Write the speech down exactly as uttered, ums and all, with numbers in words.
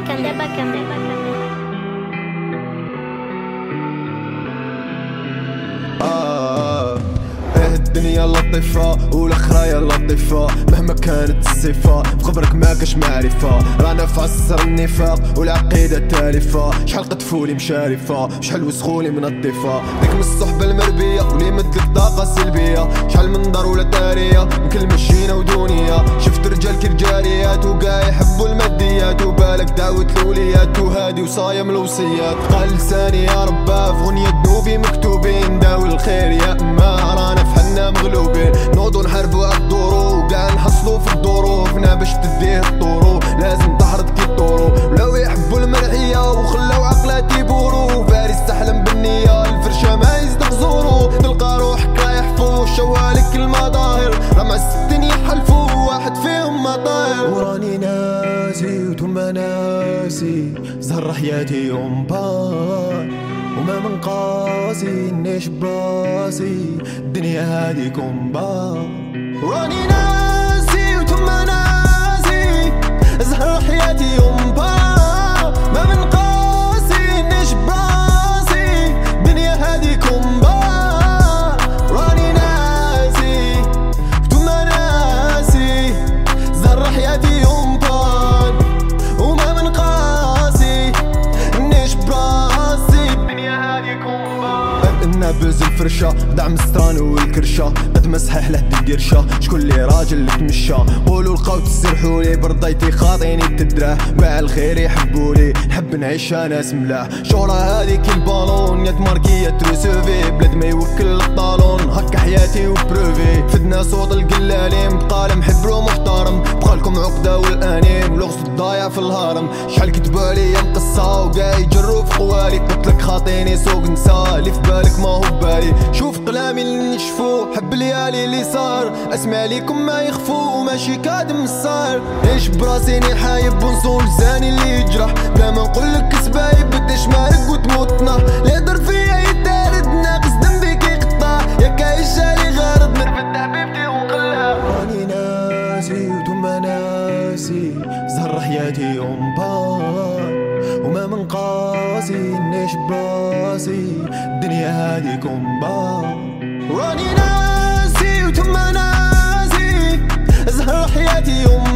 آه إيه الدنيا لطيفة والأخرايا لطيفة مهما كانت الصفة في قبرك ما كاش معرفة. رانا في عصر النفاق والعقيدة تالفة. شحال قطفولي مشارفة شحال وسخولي منظفة. ديك من الصحبة المربية واللي مدلك طاقة سلبية. شحال من دار ولا تارية من كل مشينا ودونية. شفت رجال كي رجاليات وقا يحبوا الماديات وبالك دعوة الوليات وهادي وصايم الوصيات. قال لساني يا رباه في غنية ذنوبي مكتوبين داوي الخير يا اما رانا في حنا مغلوبين. نوضو نحاربو عالدورو وقاع نحصلو في الظروفنا باش تديه الطورو لازم تحرض كي الطورو. ولاو يحبوا المرحية وخلاو عقلاتي بورو. فارس تحلم بالنية الفرشة ما يصدق زورو. تلقى روحك رايح فوق شوالك المظاهر راه مع الستين يحلفوا واحد فيهم ما طاير. وراني ناسي وتما ناسي زهر حياتي يوم بار وما من قاسي نيش براسي الدنيا هادي كومبا. وراني ناسي وتما ناسي زهر حياتي يوم بار ما من قاسي نيش براسي الدنيا هادي كومبا. وراني ناسي وتما ناسي زهر حياتي يوم بار وما من قاسي نيش براسي نابز الفرشة دعم ستران والكرشة قد مسحح له القرشة. شكون لي راجل اللي تمشى قولوا لقاو تسرحولي برضيتي خاطيني تدراه. باع الخير يحبولي نحب نعيش ناس ملاح. شورا هذيك البالون يا تماركية تروسوفي بلاد ما يوكل الطالون هكا حياتي وبروفي. فدنا صوت القلالين بقال محبرو محترم بقالكم عقدة والانين لغز الضايع في الهرم. شحال كتبوا لي مقصة وقا يجروا في قوالي قلتلك خاطيني سوق نسا اللي في بالك ما هو بالي. شوف قلامي اللي نشفو حب ليالي اللي صار اسمع ليكم ما يخفو ماشي كادم الصار. عيش براسيني حايب ونصول لساني اللي يجرح بلا ما نقولك سبايب بديش مارق وتموت نار. اللي ضر فيا يتارد ناقص ذنبي كيقطع يا كايش علي غارض نرفد حبيبتي ونقلها. راني ناسي وتما ناسي زهر حياتي يوم بار وما من قاسي نيش براسي الدنيا هادي كومبا. راني ناسي وتما ناسي زهر حياتي يوم